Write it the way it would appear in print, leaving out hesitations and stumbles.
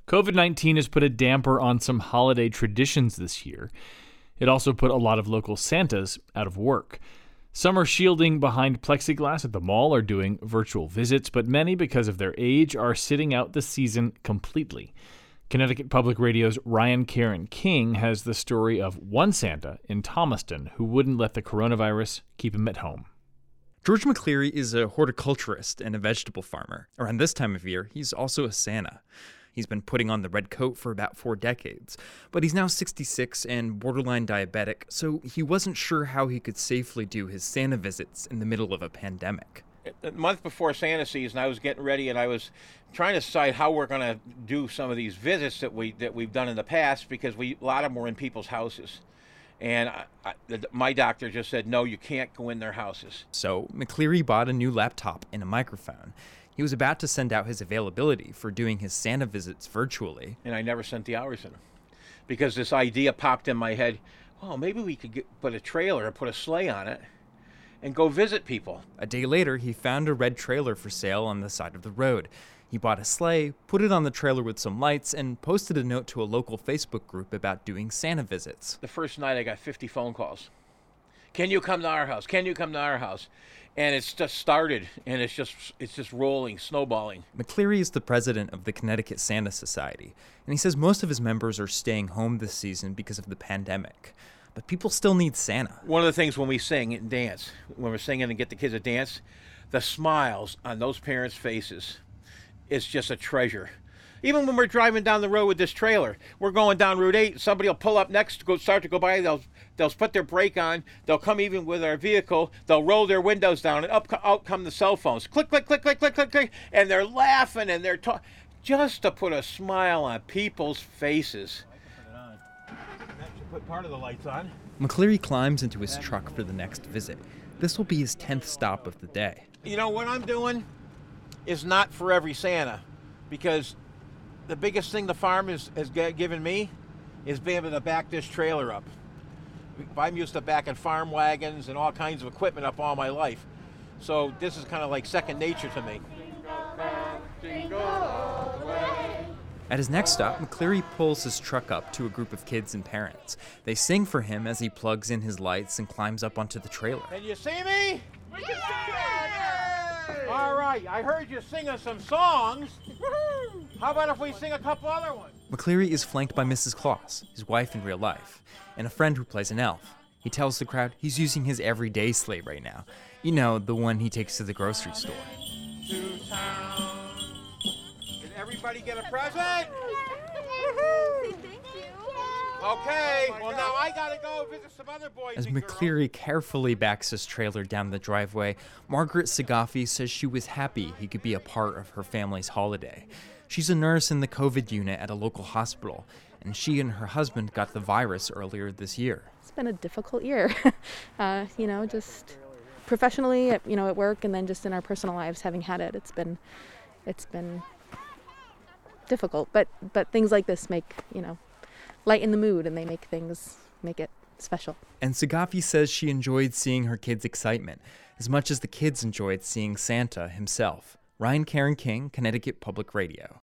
COVID-19 has put a damper on some holiday traditions this year. It also put a lot of local Santas out of work. Some are shielding behind plexiglass at the mall or doing virtual visits, but many, because of their age, are sitting out the season completely. Connecticut Public Radio's Ryan Karen King has the story of one Santa in Thomaston who wouldn't let the coronavirus keep him at home. George McCleary is a horticulturist and a vegetable farmer. Around this time of year, he's also a Santa. He's been putting on the red coat for about 4 decades, but he's now 66 and borderline diabetic, so he wasn't sure how he could safely do his Santa visits in the middle of a pandemic. A month before Santa season, I was getting ready and I was trying to decide how we're going to do some of these visits that we've done in the past, because a lot of them were in people's houses. And my doctor just said, no, you can't go in their houses. So McCleary bought a new laptop and a microphone. He was about to send out his availability for doing his Santa visits virtually. And I never sent the hours in, because this idea popped in my head, oh, maybe we could put a trailer or put a sleigh on it and go visit people. A day later, he found a red trailer for sale on the side of the road. He bought a sleigh, put it on the trailer with some lights, and posted a note to a local Facebook group about doing Santa visits. The first night I got 50 phone calls. Can you come to our house? Can you come to our house? And it's just started, and it's just rolling, snowballing. McCleary is the president of the Connecticut Santa Society, and he says most of his members are staying home this season because of the pandemic. But people still need Santa. One of the things when we sing and dance, when we're singing and get the kids to dance, the smiles on those parents' faces is just a treasure. Even when we're driving down the road with this trailer, we're going down Route 8, somebody will pull up next, start to go by, they'll put their brake on, they'll come even with our vehicle, they'll roll their windows down, and out come the cell phones. Click, click, click, click, click, click, click, and they're laughing and they're talking, just to put a smile on people's faces. Put part of the lights on. McCleary climbs into his truck for the next visit. This will be his 10th stop of the day. You know, what I'm doing is not for every Santa, because the biggest thing the farm has given me is being able to back this trailer up. I'm used to backing farm wagons and all kinds of equipment up all my life. So this is kind of like second nature to me. At his next stop, McCleary pulls his truck up to a group of kids and parents. They sing for him as he plugs in his lights and climbs up onto the trailer. Can you see me? We can see you! All right, I heard you singing some songs. How about if we sing a couple other ones? McCleary is flanked by Mrs. Claus, his wife in real life, and a friend who plays an elf. He tells the crowd he's using his everyday sleigh right now. You know, the one he takes to the grocery store. Can everybody get a present? Thank you. Okay, well now I gotta go visit some other boys. As McCleary carefully backs his trailer down the driveway, Margaret Sagafi says she was happy he could be a part of her family's holiday. She's a nurse in the COVID unit at a local hospital, and she and her husband got the virus earlier this year. It's been a difficult year, just professionally, at work, and then just in our personal lives, having had it. It's been difficult, but things like this make, lighten the mood, and they make it special. And Sagafi says she enjoyed seeing her kids' excitement as much as the kids enjoyed seeing Santa himself. Ryan Karen King, Connecticut Public Radio.